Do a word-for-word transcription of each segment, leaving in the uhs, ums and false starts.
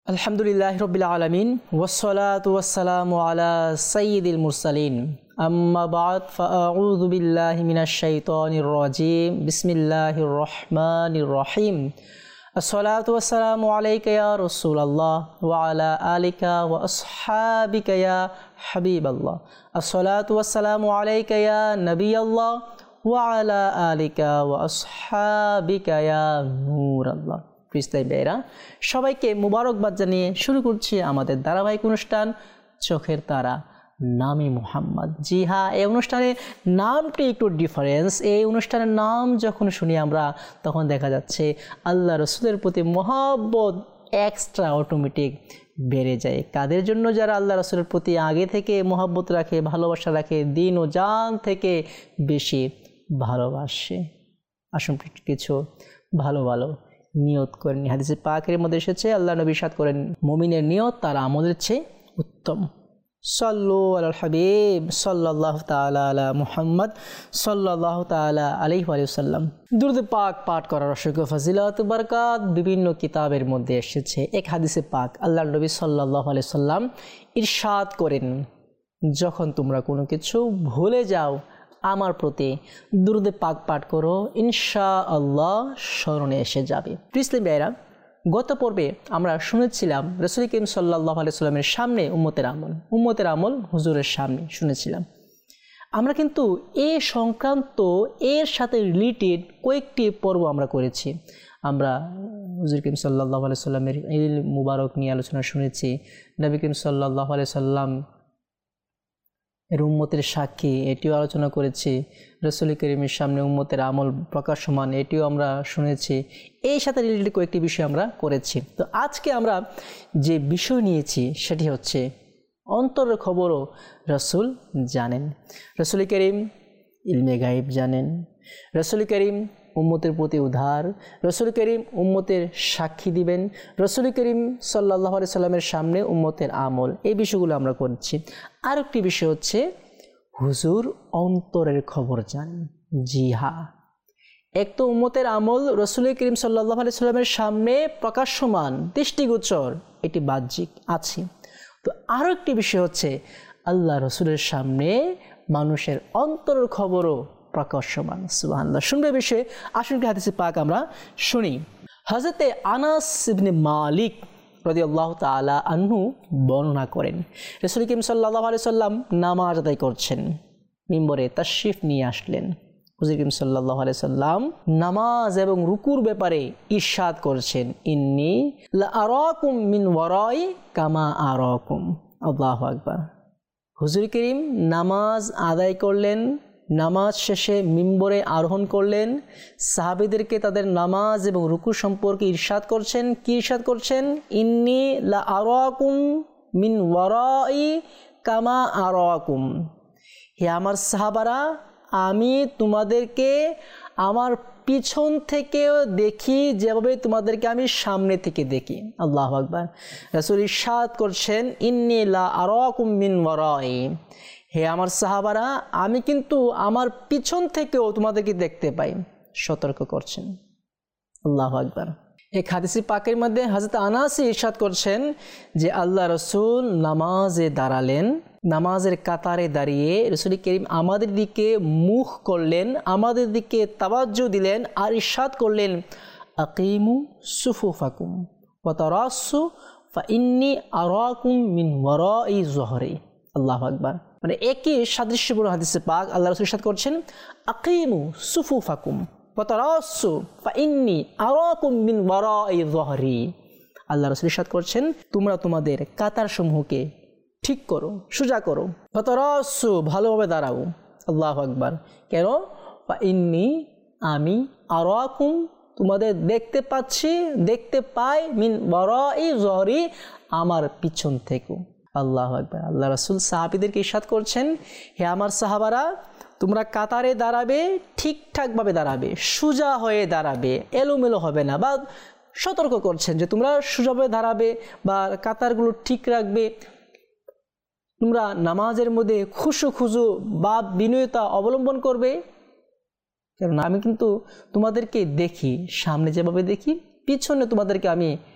আলহামদুলিল্লাহি রাব্বিল আলামিন ওয়াসসালাতু ওয়াসসালামু আলা সাইয়্যিদিল মুরসালিন আম্মা বা'দ ফাআউযু বিল্লাহি মিনাশ শাইতানির রাজীম বিসমিল্লাহির রহমানির রহিম আসসালাতু ওয়াসসালামু আলাইকা ইয়া রাসূলুল্লাহ ওয়া আলা আলিকা ওয়া আসহাবিকা ইয়া হাবিবাল্লাহ আসসালাতু ওয়াসসালামু আলাইকা ইয়া নবিয়াল্লাহ ওয়া আলা আলিকা ওয়া আসহাবিকা ইয়া নূরাল্লাহ। প্রিয় ভাইরা, সবাইকে মুবারকবাদ জানিয়ে শুরু করছি আমাদের ধারাবাহিক অনুষ্ঠান চোখের তারা নামে মুহাম্মদ। জি হ্যাঁ, এই অনুষ্ঠানের নামটি একটু ডিফারেন্স। এই অনুষ্ঠানের নাম যখন শুনি আমরা তখন দেখা যাচ্ছে আল্লাহ রসুলের প্রতি মহব্বত এক্সট্রা অটোমেটিক বেড়ে যায়। কাদের জন্য? যারা আল্লাহ রসুলের প্রতি আগে থেকে মহব্বত রাখে, ভালোবাসা রাখে, দিন ও জান থেকে বেশি ভালোবাসে। আসুন কিছু ভালো ভালো নিয়ত করেন। হাদিসে পাকের মধ্যে এসেছে আল্লাহ নবী ইরশাদ করেন, মুমিনের নিয়ত তার আমলের চেয়ে উত্তম। সাল্লু আলাল হাবিব সাল্লাল্লাহু তাআলা আলা মুহাম্মদ সাল্লাল্লাহু তাআলা আলাইহি ওয়া সাল্লাম। দুরূদ পাক পাঠ করার অসংখ্য ফজিলত বরকত বিভিন্ন কিতাবের মধ্যে এসেছে। এক হাদিসে পাক আল্লাহ নবী সাল্লাল্লাহু আলাইহি সাল্লাম ইরশাদ করেন, যখন তোমরা কোনো কিছু ভুলে যাও আমার প্রতি দুরূদে পাক পাঠ করো, ইনশাআল্লাহ স্মরণে এসে যাবে। প্রিয় ভাইরা, গত পর্বে আমরা শুনেছিলাম রাসূল করিম সাল্লাল্লাহু আলাইহি সাল্লামের সামনে উম্মতের আমল, উম্মতের আমল হুজুরের সামনে শুনেছিলাম। আমরা কিন্তু এ সংক্রান্ত এর সাথে রিলেটেড কয়েকটি পর্ব আমরা করেছি। আমরা হুজুর করিম সাল্লাল্লাহু আলাইহি সাল্লামের ইল মুবারক নিয়ে আলোচনা শুনেছি। নবী করিম সাল্লাল্লাহু আলাইহি সাল্লাম এর উম্মতের সাক্ষী, এটিও আলোচনা করেছি। রাসূল করিমের সামনে উম্মতের আমল প্রকাশমান, এটিও আমরা শুনেছি। এই সাথে রিলেটেড কয়েকটি বিষয় আমরা করেছি। তো আজকে আমরা যে বিষয় নিয়েছি সেটি হচ্ছে অন্তরের খবরও রাসূল জানেন। রাসূল করিম ইলমে গায়েব জানেন। রাসূল করিম উম্মতের প্রতি উদার। রাসূল করিম উম্মতের সাক্ষী দিবেন। রাসূল করিম সাল্লাল্লাহু আলাইহি সাল্লামের সামনে উম্মতের আমল, এই বিষয়গুলো আমরা করছি। আর একটি বিষয় হচ্ছে হুজুর অন্তরের খবর জানেন। জি হ্যাঁ, এক তো উম্মতের আমল রাসূল করিম সাল্লাল্লাহু আলাইহি সাল্লামের সামনে প্রকাশ্যমান, দৃষ্টিগোচর, এটি বাহ্যিক আছে। তো আরও একটি বিষয় হচ্ছে আল্লাহ রসুলের সামনে মানুষের অন্তরের খবরও প্রকাশ্যমান। সুবহানাল্লাহ। শুনবে বিষয়ে আসুন হাদিসে পাক আমরা শুনি। হযরতে আনাস ইবনে মালিক রাদিয়াল্লাহু তাআলা আনহু বর্ণনা করেন, রাসূল করিম সাল্লাল্লাহু আলাইহি সাল্লাম নামাজ আদায় করছেন, মিম্বরে তাশরিফ নিয়ে আসলেন। হুজুর করিম সাল্লাল্লাহু আলাইহি সাল্লাম নামাজ এবং রুকুর ব্যাপারে ইরশাদ করছেন, ইন্নী লা আরাকুম মিন ওয়ারাই কামা আরাকুম। আল্লাহু আকবার। হুজুর করিম নামাজ আদায় করলেন, নামাজ শেষে মিম্বরে আরোহণ করলেন, সাহাবীদেরকে তাদের নামাজ এবং রুকু সম্পর্কে ইরশাদ করছেন। কি ইরশাদ করছেন? ইন্নী লা আরাকুম মিন ওয়ারাই কামা আরাকুম। হে আমার সাহাবারা, আমি তোমাদেরকে আমার পিছন থেকেও দেখি যেভাবে তোমাদেরকে আমি সামনে থেকে দেখি। আল্লাহু আকবার। রাসূল ইরশাদ করছেন, ইন্নী লা আরাকুম মিন ওয়ারাই। হে আমার সাহাবারা, আমি কিন্তু আমার পিছন থেকেও তোমাদেরকে দেখতে পাই। সতর্ক করছেন। আল্লাহু আকবার। এক হাদিসে পাকের মধ্যে হযরত আনাস ইরশাদ করছেন যে আল্লাহ রসুল নামাজে দাঁড়ালেন, নামাজের কাতারে দাঁড়িয়ে রাসূল করিম আমাদের দিকে মুখ করলেন, আমাদের দিকে তাওয়াজ্জু দিলেন আর ইরশাদ করলেন, আকিমু সুফুফাকুম ওয়া তারাসসু ফা ইন্নী আরাকুম মিন ওয়ারাই যুহরি। আল্লাহু আকবার। মানে একই সাদৃশ্যপূর্ণ হাদিসে পাক আল্লাহ রাসূল ইরশাদ করছেন, আকিমু সুফুফাকুম ওয়া তারাসসু ফা ইন্নী আরাকুম মিন ওয়ারাই যুহরি। আল্লাহ রাসূল ইরশাদ করছেন, তোমরা তোমাদের কাতার সমূহকে ঠিক করো, সোজা করো। ওয়া তারাসসু, ভালোভাবে দাঁড়াও। আল্লাহু আকবার। কেন? ফা ইন্নী, আমি, আরাকুম, তোমাদের দেখতে পাচ্ছি, দেখতে পাই, মিন ওয়ারাই যুহরি, আমার পিছন থেকে। আল্লাহু আকবার। আল্লাহ রাসূল সাহাবীদেরকে ইরশাদ করছেন, হে আমার সাহাবারা, তোমরা কাতারে দাঁড়াবে, ঠিকঠাকভাবে দাঁড়াবে, সোজা হয়ে দাঁড়াবে, এলোমেলো হবে না। বা সতর্ক করছেন যে তোমরা সোজাভাবে দাঁড়াবে বা কাতারগুলো ঠিক রাখবে। তোমরা নামাজের মধ্যে খুশু খুজু বা বিনয়তা অবলম্বন করবে, কারণ আমি কিন্তু তোমাদেরকে দেখি, সামনে যেভাবে দেখি পিছনে তোমাদেরকে আমি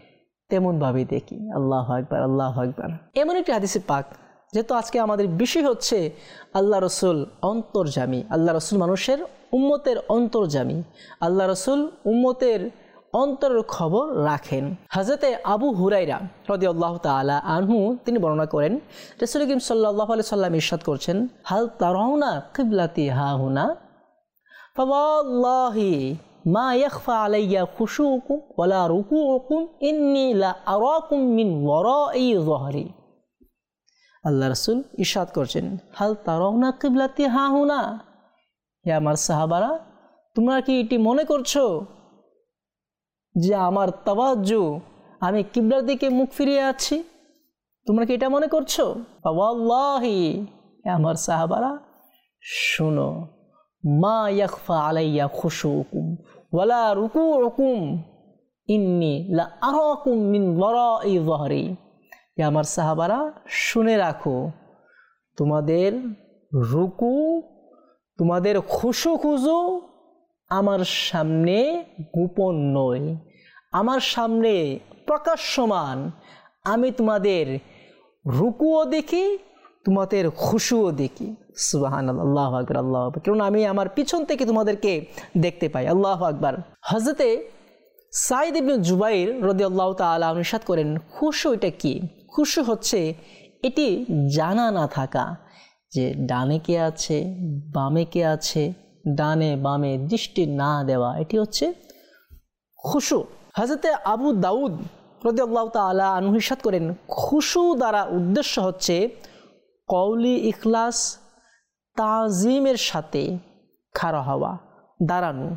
তেমনভাবে দেখি। আল্লাহু আকবার, আল্লাহু আকবার। এমন একটি হাদিসে পাক, যেহেতু আজকে আমাদের বিষয় হচ্ছে আল্লাহ রসুল অন্তর্যামী, আল্লাহ রসুল মানুষের উম্মতের অন্তর্যামী, আল্লাহ রসুল উম্মতের অন্তরের খবর রাখেন। হযরতে আবু হুরায়রা রাদিয়াল্লাহু তাআলা আনহু তিনি বর্ণনা করেন, রাসূল করিম সাল্লাল্লাহু আলাইহি সাল্লাম ইরশাদ করছেন, হাল তারাউনা কিবলাতি হাহুনা ফাওয়াল্লাহি মা ইয়াখফা আলাইয়া খুশুউকুম ওয়ালা রুকুউকুম ইন্নী লা আরাকুম মিন ওয়ারাই যহরি। আল্লাহ রাসূল ইরশাদ করছেন, হাল তারাউনা কিবলাতি হাহুনা, হে আমার সাহাবারা, তোমরা কি এটি মনে করছো যে আমার তাওয়াজ্জু, আমি কিবলার দিকে মুখ ফিরিয়ে আছি? তোমরা কি এটা মনে করছো? ওয়াল্লাহি, হে আমার সাহাবারা, শোনো, মা ইয়াখফা আলাইয়া খুশুউকুম ওয়ালা রুকুউকুম ইন্নী লা আরাকুম মিন ওয়ারাই যহরি। হে আমার সাহাবারা, শুনে রাখো, তোমাদের রুকু, তোমাদের খুশু খুজু আমার সামনে গোপন নয়, আমার সামনে প্রকাশ্যমান। আমি তোমাদের রুকুও দেখি, তোমাদের খুশুও দেখি। সুবহানাল্লাহ, আল্লাহু আকবার, আল্লাহু আকবার। কারণ আমি আমার পিছন থেকে তোমাদেরকে দেখতে পাই। আল্লাহু আকবার। হযরতে সাঈদ ইবনে জুবাইর রাদিয়াল্লাহু তাআলা আনহু ইরশাদ করেন, খুশু এটা কি? খুশু হচ্ছে এটি জানা না থাকা, যে ডানে কে আছে, বামে কে আছে, ডানে বামে দৃষ্টি না দেওয়া, এটি হচ্ছে খুশু। হযরতে আবু দাউদ রাদিয়াল্লাহু তাআলা আনহু ইরশাদ করেন, খুশু দ্বারা উদ্দেশ্য হচ্ছে কওলি ইখলাস, তাজিমের সাথে খাড়া হওয়া, দাঁড়ানো,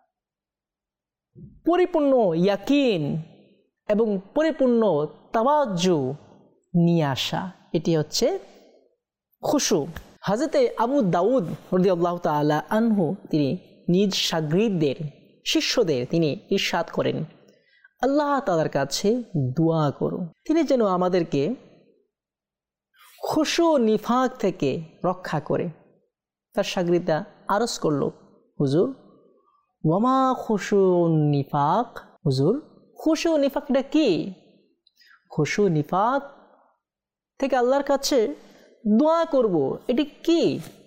পরিপূর্ণ ইয়াকিন এবং পরিপূর্ণ তাওয়াজ্জু নিয়ে আসা, এটি হচ্ছে খুশু। হযরতে আবু দাউদ রাদিয়াল্লাহু তাআলা আনহু তিনি নিজ শাগিরদের, শিষ্যদের তিনি ইরশাদ করেন, আল্লাহ তাআলার কাছে দোয়া করো, তিনি যেন আমাদেরকে খুশু নিফাক থেকে রক্ষা করে। তার শাগিরদরা আরজ করল, হুজুর, ওয়ামা খুশু নিফাক, হুজুর খুশু নিফাকটা কি? খুশু নিফাক থেকে আল্লাহর কাছে দোয়া করব, এটি কি?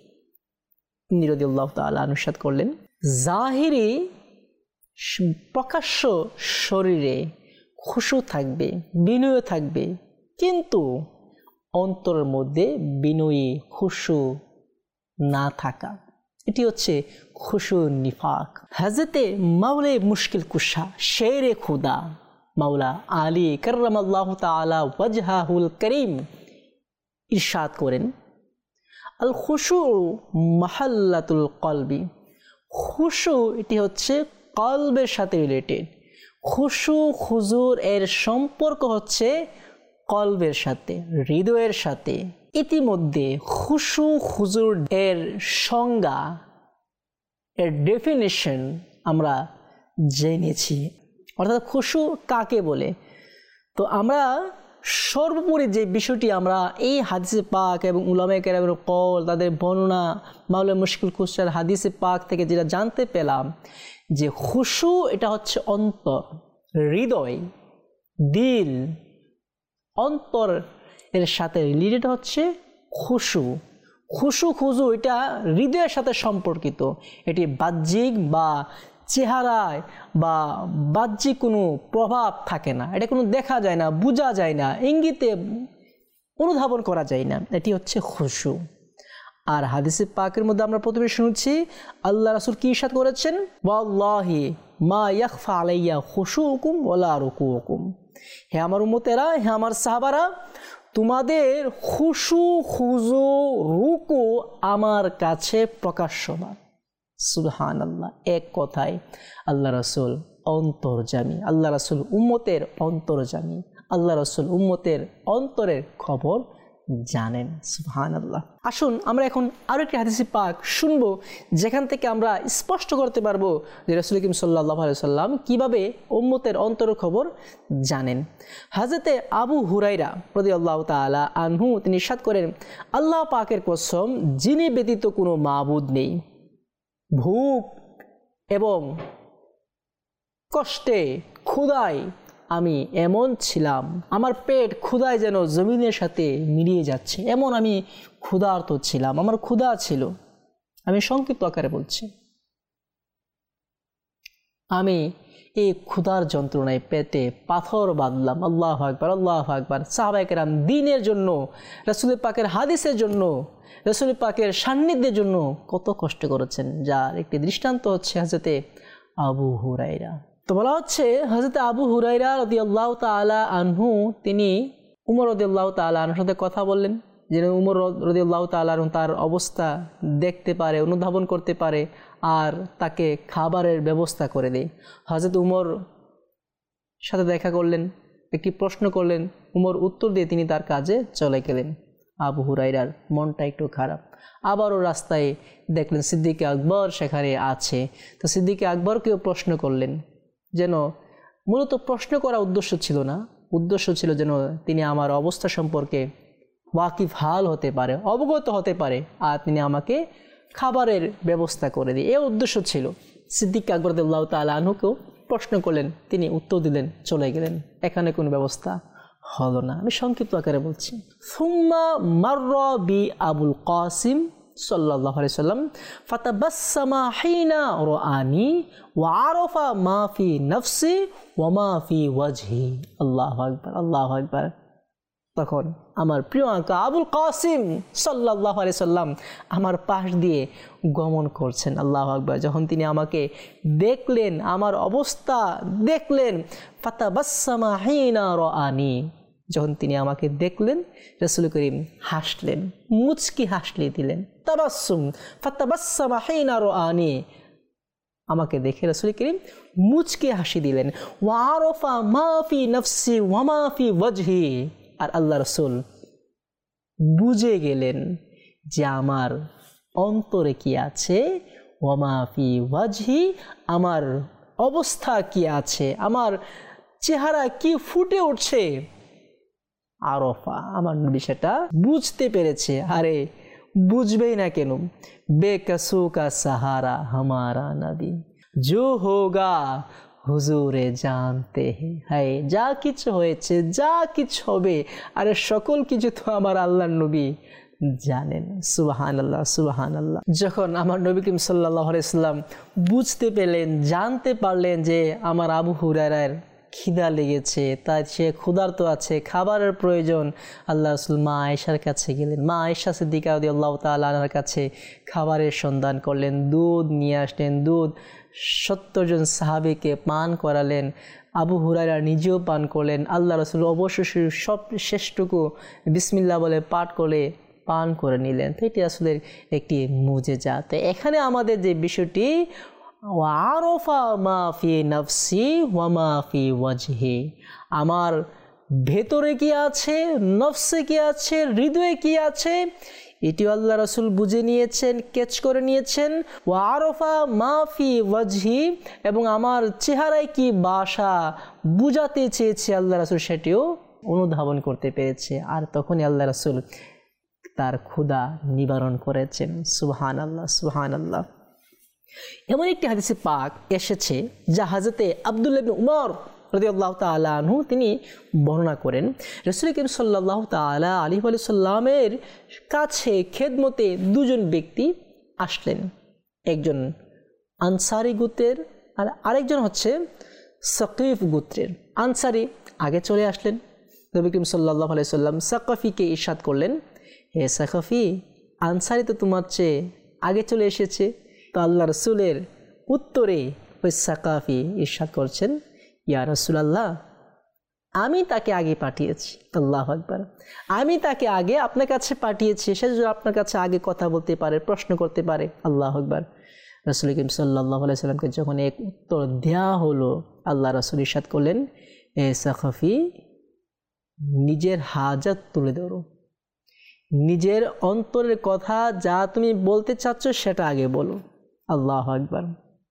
তিনি রাদিয়াল্লাহু তাআলা ইরশাদ করলেন, জাহিরি প্রকাশ্য শরীরে খুশু থাকবে, বিনয় থাকবে, কিন্তু অন্তরের মধ্যে বিনয়ী খুশু না থাকা, এটি হচ্ছে খুশু নিফাক। হযরতে মাওলা মুশকিল কুশা শেরে খুদা মাওলা আলী কাররামাল্লাহু তাআলা ওয়াজহাহুল করিম ইরশাদ করেন, আল খুশু মাহাল্লাতুল কলবি, খুশু এটি হচ্ছে কলবের সাথে রিলেটেড। খুশু হুজুর এর সম্পর্ক হচ্ছে কলবের সাথে, হৃদয়ের সাথে। ইতিমধ্যে খুশু হুজুর এর সংজ্ঞা, এর ডেফিনেশন আমরা জেনেছি, অর্থাৎ খুশু কাকে বলে। তো আমরা সর্বোপরি যে বিষয়টি আমরা এই হাদিসে পাক এবং উলামায়ে কেরামের কওল, তাদের বর্ণনা, মাওলা মুশকিল কুশার হাদিসে পাক থেকে যেটা জানতে পেলাম, যে খুশু এটা হচ্ছে অন্তর, হৃদয়, দিল, অন্তর এর সাথে রিলেটেড হচ্ছে খুশু। খুশু খুজু এটা হৃদয়ের সাথে সম্পর্কিত, এটি বাহ্যিক বা চেহারায় বা বাহ্যিক কোনো প্রভাব থাকে না, এটা কোনো দেখা যায় না, বোঝা যায় না, ইঙ্গিতে অনুধাবন করা যায় না, এটি হচ্ছে খুশু। আর হাদিসে পাকের মধ্যে আমরা প্রথমে শুনছি আল্লাহ রাসূল কি ইরশাদ করেছেন, ওয়াল্লাহি মা ইয়াখফা আলাইয়া খুশুউকুম ওয়ালা রুকুউকুম, হে আমার উম্মতেরা, হে আমার সাহাবারা, তোমাদের খুশু খুজু রুকু আমার কাছে প্রকাশ্যমান। সুবহানাল্লাহ। এক কথায় আল্লাহ রাসূল অন্তর্যামী, আল্লাহ রাসূল উম্মতের অন্তর্যামী, আল্লাহ রাসূল উম্মতের অন্তরের খবর জানেন। সুবহানাল্লাহ। আসুন আমরা এখন আরো একটি হাদিস পাক শুনবো, যেখান থেকে আমরা স্পষ্ট করতে পারবো যে রাসূল করিম সাল্লাল্লাহু আলাইহি সাল্লাম কিভাবে উম্মতের অন্তরের খবর জানেন। হযরতে আবু হুরায়রা রাদিয়াল্লাহু তাআলা আনহু তিনি ইরশাদ করেন, আল্লাহ পাকের কসম, যিনি ব্যতীত কোনো মাবুদ নেই, ভূখ এবং কষ্টে ক্ষুধায় আমি এমন ছিলাম, আমার পেট ক্ষুধায় যেন জমিনের সাথে মিলিয়ে যাচ্ছে, এমন আমি ক্ষুধার্ত ছিলাম, আমার ক্ষুধা ছিল। আমি সংক্ষিপ্ত আকারে বলছি, আমি এই ক্ষুধার যন্ত্রণায় পেটে পাথর বাঁধলাম। আল্লাহু আকবার, আল্লাহু আকবার। সাহাবায়ে কেরাম দ্বীনের জন্য, রাসূল পাকের হাদিসের জন্য, রাসূল পাকের সান্নিধ্যের জন্য কত কষ্ট করেছেন, যার একটি দৃষ্টান্ত হচ্ছে হযরতে আবু হুরায়রা। তো বলা হচ্ছে হযরতে আবু হুরায়রা রাদিয়াল্লাহু তাআলা আনহু তিনি উমর রাদিয়াল্লাহু তাআলা আনহুর সাথে কথা বললেন, যেন উমর রাদিয়াল্লাহু তাআলা আনহু তার অবস্থা দেখতে পারে, অনুধাবন করতে পারে আর তাকে খাবারের ব্যবস্থা করে দেয়। হযরত উমর সাথে দেখা করলেন, একটি প্রশ্ন করলেন, উমর উত্তর দিয়ে তিনি তার কাজে চলে গেলেন। আবু হুরায়রার মনটা একটু খারাপ। আবারও রাস্তায় দেখলেন সিদ্দিকে আকবর সেখানে আছে। তো সিদ্দিকে আকবরকেও প্রশ্ন করলেন, যেন মূলত প্রশ্ন করা উদ্দেশ্য ছিল না, উদ্দেশ্য ছিল যেন তিনি আমার অবস্থা সম্পর্কে ওয়াকিফ হাল হতে পারে, অবগত হতে পারে, আর তিনি আমাকে খাবারের ব্যবস্থা করে দিয়ে, এই উদ্দেশ্য ছিল। সিদ্দিক আকবর রাদিয়াল্লাহু তাআলা আনহুকেও প্রশ্ন করলেন, তিনি উত্তর দিলেন, চলে গেলেন। এখানে কোনো ব্যবস্থা হলো না। আমি সংক্ষিপ্ত আকারে বলছি। সুম্মা মাররা বি আবুল কাসিম সাল্লাল্লাহু আলাইহি সাল্লাম ফাতাবাসসামা হিনা রাআনি ওয়া আরাফা মা ফি নাফসি ওয়া মা ফি ওয়াজহি। আল্লাহু আকবার, আল্লাহু আকবার। তখন আমার প্রিয় আকা আবুল কাসিম সাল্লাল্লাহু আলাইহি সাল্লাম আমার পাশ দিয়ে গমন করছেন। আল্লাহু আকবার। যখন তিনি আমাকে দেখলেন, আমার অবস্থা দেখলেন, ফাতাবাসসামা হিনা রাআনি, যখন তিনি আমাকে দেখলেন, রাসূল করিম হাসলেন, মুচকি হাসলে দিলেন। তাবাসসুম, ফাতাবাসসামা হিনা রাআনি, আমাকে দেখে রাসূল করিম মুচকি হাসি দিলেন। ওয়া আরাফা মা ফি নাফসি ওয়া মা ফি ওয়াজহি, আর আল্লাহ রাসূল বুঝে গেলেন যে আমার অন্তরে কি আছে, ওয়া মা ফি ওয়াজহি, আমার অবস্থা কি আছে, আমার চেহারা কি ফুটে উঠছে। আরফা, আমার নবী সেটা বুঝতে পেরেছে। আরে বুঝবেই না কেন, বেকসু কা সাহারা হামারা নবী, জো হোগা হুজুরে জানতে হ্যাঁ, যা কিছু হয়েছে, যা কিছু হবে, আরে সকল কিছু তো আমার আল্লাহর নবী জানেন। সুবহানাল্লাহ, সুবহানাল্লাহ। যখন আমার নবী করিম সাল্লাল্লাহু আলাইহি সাল্লাম বুঝতে পেলেন, জানতে পারলেন যে আমার আবু হুরায়রার খিদা লেগেছে, তাই সে ক্ষুধার্ত আছে, খাবারের প্রয়োজন, আল্লাহ রাসূল মা আয়েশার কাছে গেলেন। মা আয়েশা সিদ্দিকা রাদিয়াল্লাহু তাআলা আনহার কাছে খাবারের সন্ধান করলেন, দুধ নিয়ে আসলেন, দুধ সত্তর জন সাহাবীকে পান করালেন, আবু হুরায়রা নিজেও পান করলেন। আল্লাহ রাসূল অবশ্যই সব শেষটুকু বিসমিল্লাহ বলে পাঠ করে পান করে নিলেন। তো এটি আসলে একটি মুজিজা। তো এখানে আমাদের যে বিষয়টি, ওয়া আরাফা মা ফি নাফসি ওয়া মা ফি ওয়াজহি, আমার ভেতরে কি আছে, নফসে কি আছে, হৃদয়ে কি আছে, এটি আল্লাহ রাসূল বুঝে নিয়েছেন, ক্যাচ করে নিয়েছেন। ওয়া আরাফা মা ফি ওয়াজহি, এবং আমার চেহারায় কি বাসা বুঝাতে চেয়েছে আল্লাহ রাসূল সেটিও অনুধাবন করতে পেরেছে। আর তখনই আল্লাহ রাসূল তার ক্ষুধা নিবারণ করেছেন। সুবহানাল্লাহ, সুবহানাল্লাহ। এমন একটি হাদিসে পাক এসেছে যা হযরতে আব্দুল্লাহ ইবনে উমর রাদিয়াল্লাহু তাআলা আনহু তিনি বর্ণনা করেন। রাসূল করিম সাল্লাল্লাহু তাআলা আলাইহি ওয়া সাল্লামের কাছে খেদমতে দুজন ব্যক্তি আসলেন, একজন আনসারী গোত্রের আর আরেকজন হচ্ছে সাকিফ গোত্রের। আনসারী আগে চলে আসলেন। নবী করিম সাল্লাল্লাহু আলাইহি সাল্লাম সাকাফিকে ইরশাদ করলেন, হে সাকাফি, আনসারী তো তোমার চেয়ে আগে চলে এসেছে। তো আল্লাহ রাসূলের উত্তরে ওই সাকাফি ইরশাদ করছেন, ইয়া রাসূলুল্লাহ, আমি তাকে আগে পাঠিয়েছি। আল্লাহু আকবার। আমি তাকে আগে আপনার কাছে পাঠিয়েছি, সে যদি আপনার কাছে আগে কথা বলতে পারে, প্রশ্ন করতে পারে। আল্লাহু আকবার। রাসূল করিম সাল্লাল্লাহু আলাইহি সাল্লামকে যখন এক উত্তর দেয়া হলো, আল্লাহ রাসূল ইরশাদ করলেন, এ সাকাফি, নিজের হাজাত তুলে ধরো, নিজের অন্তরের কথা যা তুমি বলতে চাচ্ছ সেটা আগে বলো। আল্লাহু আকবার।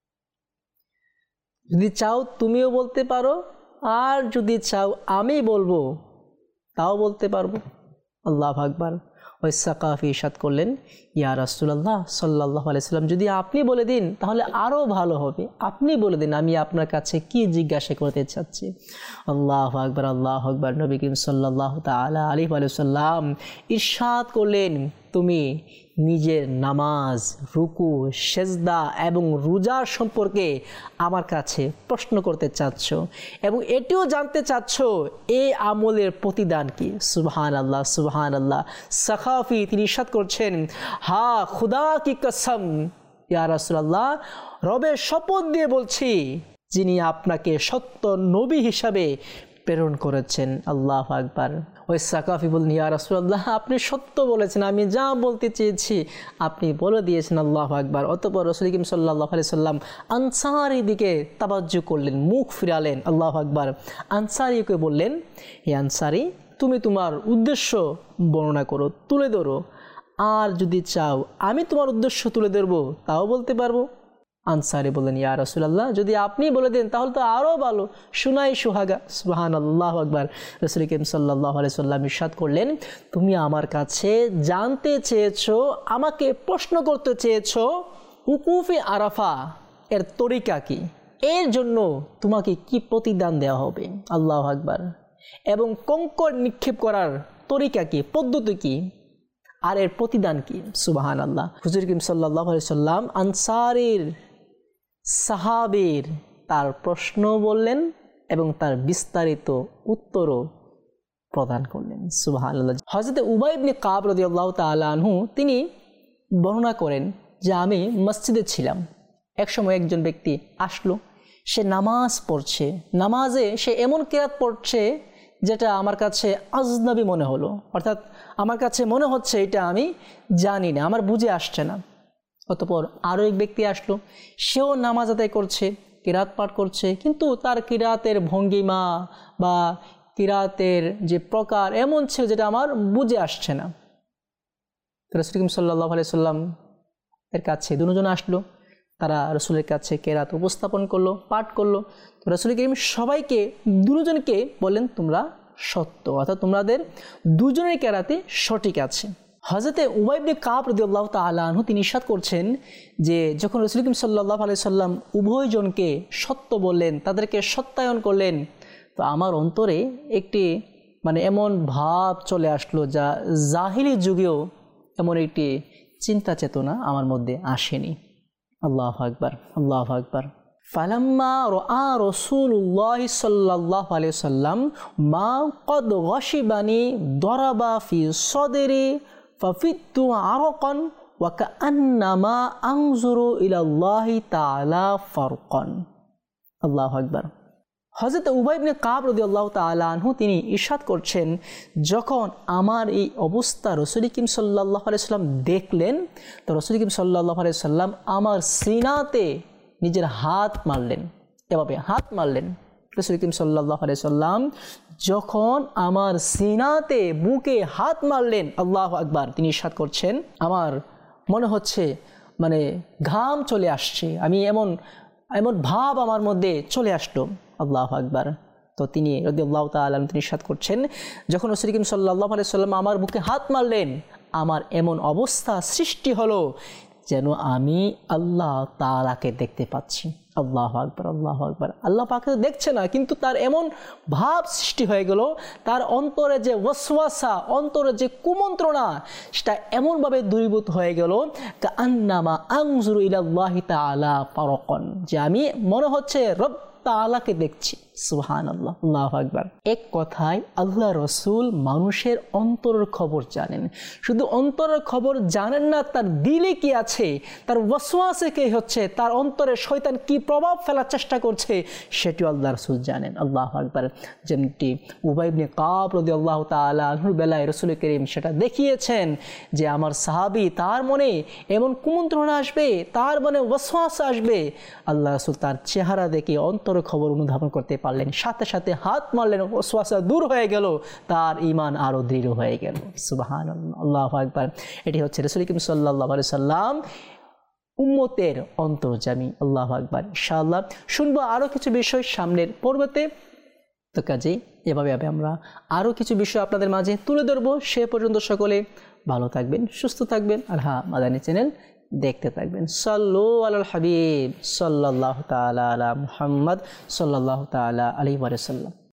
যদি চাও তুমিও বলতে পারো, আর যদি চাও আমি বলবো তাও বলতে পারবো। আল্লাহু আকবার। ওই সাকাফি ইরশাদ করলেন, ইয়া রাসূলুল্লাহ সাল্লাল্লাহু আলাইহি সাল্লাম, যদি আপনি বলে দিন তাহলে আরও ভালো হবে, আপনি বলে দিন, আমি আপনার কাছে কি জিজ্ঞাসা করতে চাচ্ছি। আল্লাহু আকবার, আল্লাহু আকবার। নবী করিম সাল্লাল্লাহু তাআলা আলাইহি ওয়াসাল্লাম ইরশাদ করলেন, তুমি নিজের নামাজ, রুকু, সেজদা এবং রোজার সম্পর্কে আমার কাছে প্রশ্ন করতে চাচ্ছ এবং এটিও জানতে চাচ্ছ এই আমলের প্রতিদান কি। সুবহানাল্লাহ, সুবহানাল্লাহ। সাখাফি তিনি ইরশাদ করছেন, হা খুদা কি কসম ইয়া রাসূলুল্লাহ, রবের শপথ দিয়ে বলছি যিনি আপনাকে সত্য নবী হিসাবে প্রেরণ করেছেন। আল্লাহু আকবার। ওই সাকাফি বললেন, ইয়া রাসূলুল্লাহ, আপনি সত্য বলেছেন, আমি যা বলতে চেয়েছি আপনি বলে দিয়েছেন। আল্লাহু আকবার। অতঃপর রাসূল করিম সাল্লাল্লাহু আলাইহি সাল্লাম আনসারীর দিকে তাওয়াজ্জু করলেন, মুখ ফিরালেন। আল্লাহু আকবার। আনসারীকে বললেন, হে আনসারী, তুমি তোমার উদ্দেশ্য বর্ণনা করো, তুলে ধরো, আর যদি চাও আমি তোমার উদ্দেশ্য তুলে ধরবো তাও বলতে পারবো। আনসারী বললেন, ইয়া রাসূলুল্লাহ, যদি আপনি বলে দেন তাহলে তো আরও ভালো, শুনাই সুহাগা। সুবহানাল্লাহু আকবার। রাসূল করিম সাল্লাল্লাহু আলাইহি সাল্লাম ইরশাদ করলেন, তুমি আমার কাছে জানতে চেয়েছো, আমাকে প্রশ্ন করতে চেয়েছো উকুফে আরাফা এর তরিকা কি, এর জন্য তোমাকে কি প্রতিদান দেওয়া হবে। আল্লাহু আকবার। এবং কঙ্কর নিক্ষেপ করার তরিকা কি, পদ্ধতি কি, আর এর প্রতিদান কি। সুবহানাল্লাহ। হুজুর করিম সাল্লাল্লাহু আলাইহি সাল্লাম আনসারীর সাহাবীর তার প্রশ্ন বললেন এবং তার বিস্তারিত উত্তরও প্রদান করলেন। সুবহানাল্লাহ। হযরত উবাই ইবনে কাব রাদিয়াল্লাহু তাআলা আনহু তিনি বর্ণনা করেন যে আমি মসজিদে ছিলাম, একসময় একজন ব্যক্তি আসলো, সে নামাজ পড়ছে, নামাজে সে এমন কিরাত পড়ছে যেটা আমার কাছে আজনবী মনে হলো, অর্থাৎ আমার কাছে মনে হচ্ছে এটা আমি জানি না, আমার বুঝে আসছে না। অতঃপর আরও এক ব্যক্তি আসলো, সেও নামাজ আদায় করছে, কিরাত পাঠ করছে, কিন্তু তার কিরাতের ভঙ্গিমা বা কিরাতের যে প্রকার এমন ছিল যেটা আমার বুঝে আসছে না। রাসূল করিম সাল্লাল্লাহু আলাইহি সাল্লাম এর কাছে দুজন আসলো, তারা রাসূলের কাছে কিরাত উপস্থাপন করলো, পাঠ করলো। তো রাসূল করিম সবাইকে দুজনকে বললেন, তোমরা সত্য, অর্থাৎ তোমাদের দুজনের কিরাতই সঠিক আছে। হযরতে উবাই ইবনে কাব রাদিয়াল্লাহু তাআলা আনহু তিনি ইরশাদ করছেন যে যখন রাসূল করিম সাল্লাল্লাহু আলাইহি সাল্লাম উভয়জনকে সত্য বললেন, তাদেরকে সত্যায়ন করলেন, তো আমার অন্তরে একটি মানে এমন ভাব চলে আসলো যা জাহিলি যুগেও এমন একটি চিন্তা চেতনা আমার মধ্যে আসেনি। আল্লাহু আকবার, আল্লাহু আকবার। ফালাম্মা রাআ রাসূলুল্লাহ সাল্লাল্লাহু আলাইহি সাল্লাম মা ক্বাদ গাশিবানি দরাবা ফি সাদরি ফাফিতু আরকান ওয়া কাআন্নামা আনজুরু ইলাল্লাহি তাআলা ফারকান। আল্লাহু আকবার। হযরত উবাই ইবনে কাব রাদিয়াল্লাহু তাআলা আনহু তিনি ইরশাদ করছেন, যখন আমার এই অবস্থা রাসূল করিম সাল্লাল্লাহু আলাইহি সাল্লাম দেখলেন, তো রাসূল করিম সাল্লাল্লাহু আলাইহি সাল্লাম আমার সিনাতে নিজের হাত মারলেন, এভাবে হাত মারলেন। রাসূল করিম সাল্লাল্লাহু আলাইহি সাল্লাম যখন আমার সিনাতে, বুকে হাত মারলেন, আল্লাহু আকবার, তিনি ইরশাদ করছেন, আমার মনে হচ্ছে মানে ঘাম চলে আসছে, আমি এমন এমন ভাব আমার মধ্যে চলে আসলো। আল্লাহু আকবার। তো তিনি রাদিয়াল্লাহু তাআলা তিনি ইরশাদ করছেন, যখন রাসূল করিম সাল্লাল্লাহু আলাইহি সাল্লাম আমার বুকে হাত মারলেন, আমার এমন অবস্থা সৃষ্টি হলো যেন আমি আল্লাহ তাআলাকে দেখতে পাচ্ছি। আল্লাহু আকবার, আল্লাহু আকবার। আল্লাহ পাককে দেখছে না, কিন্তু তার এমন ভাব সৃষ্টি হয়ে গেল, তার অন্তরে যে ওয়াসওয়াসা, অন্তরে যে কুমন্ত্রণা, সেটা এমনভাবে দূরীভূত হয়ে গেল কাআন্নামা আনজুরু ইলাল্লাহি তাআলা ফারকান, যে আমি মনে হচ্ছে রব তাআলাকে দেখছি। সুবহানাল্লাহ, আল্লাহু আকবার। এক কথায় আল্লাহ রাসূল মানুষের অন্তরের খবর জানেন। শুধু অন্তরের খবর জানেন না, তার দিলে কি আছে, তার ওয়াসওয়াসে কি হচ্ছে, তার অন্তরে শয়তান কি প্রভাব ফেলার চেষ্টা করছে, সেটিও আল্লাহ রাসূল জানেন। আল্লাহু আকবার। যেমনটি উবাই ইবনে কাব রাদিয়াল্লাহু তাআলা আনহুর বেলায় রাসূল করিম সেটা দেখিয়েছেন যে আমার সাহাবী, তার মনে এমন কুমন্ত্রণা আসবে, তার মনে ওয়াসওয়াস আসবে, আল্লাহ রাসূল তার চেহারা দেখে অন্তরের খবর অনুধাবন করতে পারলেন, সাথে সাথে হাত মারলেন, ওয়াসওয়াসা দূর হয়ে গেল, তার ঈমান আরো দৃঢ় হয়ে গেল। সুবহানাল্লাহ, আল্লাহু আকবার। এটি হচ্ছে রাসূল করিম সাল্লাল্লাহু আলাইহি সাল্লাম উম্মতের অন্তর্যামী। আল্লাহু আকবার। ইনশাআল্লাহ শুনবো আরো কিছু বিষয় সামনের পর্বতে, তো কাজেই এভাবে আমরা আরো কিছু বিষয় আপনাদের মাঝে তুলে ধরবো। সে পর্যন্ত সকলে ভালো থাকবেন, সুস্থ থাকবেন, আর হ্যাঁ মাদানী চ্যানেল দেখতে থাকবেন। সাল্লু আলাল হাবিব সাল্লাল্লাহু তাআলা আলা মুহাম্মদ সাল্লাল্লাহু তাআলা আলাইহি ওয়া সাল্লাম।